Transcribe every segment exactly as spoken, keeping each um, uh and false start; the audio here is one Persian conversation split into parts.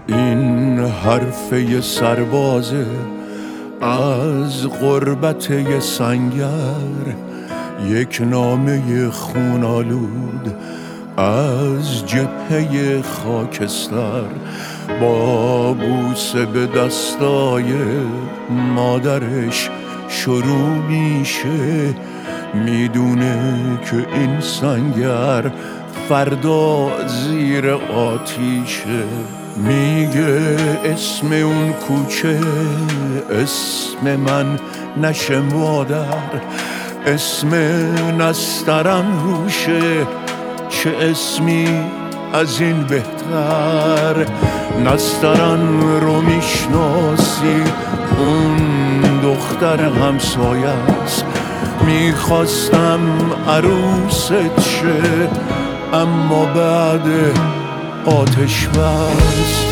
این حرفه سربازه از غربت یه سنگر، یک نامه خونالود از جبهه خاکستر، با بوسه به دستای مادرش شروع میشه. میدونه که این سنگر فردا زیر آتیشه. میگه اسم اون کوچه اسم من نشه مادر، اسم نسترن روشه، چه اسمی از این بهتر. نسترن رو میشناسی، اون دختر همسایه است. میخواستم عروست شه اما بعد آتش بس.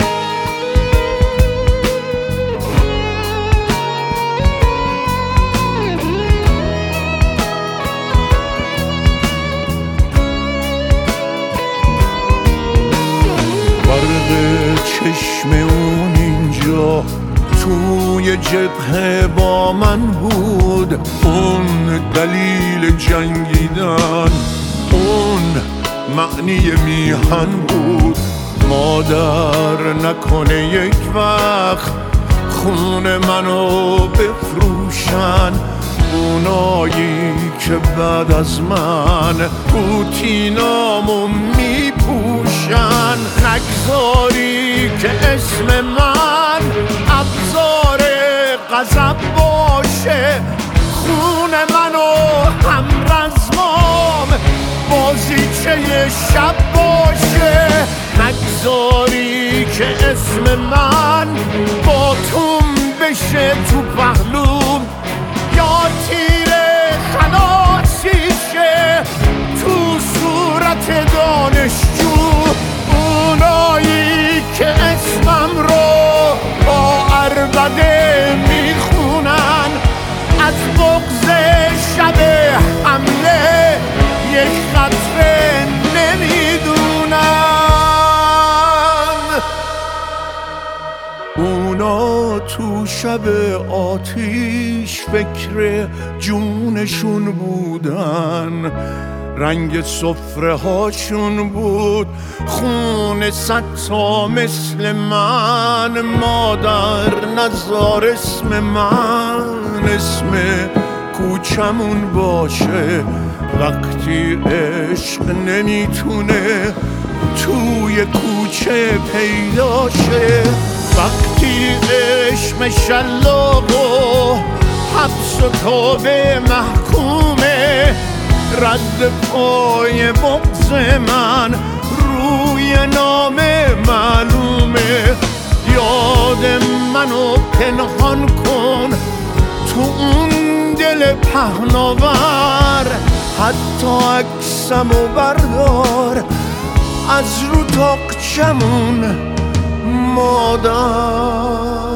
چشم اون اینجا توی جبهه با من بود، اون دلیل جنگیدن، اون معنی میهن بود. مادر نکنه یک وقت خون منو بفروشن، اونایی که بعد از من پوتینامو میپوشن. نگذاری که اسم من ابزار غضب باشه، خون منو همرزمام بازیچه شب باشه. نگذاری که اسم من با توم بشه تو پهلوم، یا تیر خلاصیشه تو صورت دانشجو. اونایی که اسمم رو با عربده میخونن، از بغض شب حمله یک قطره نمیدونن. اونا تو شب آتیش فکر جونشون بودن، رنگ سفره هاشون بود خون صد تا مثل من. مادر نذار اسم من اسم کوچمون باشه، وقتی عشق نمیتونه توی کوچه پیدا شه. وقتی عشق شلاق و حبس و توبه محکومه، رد پای بغض من روی نامه معلومه. یاد منو پنهان کن تو اون دل پهناور، حتی عکسمو بردار از رو تاقچمون مادر.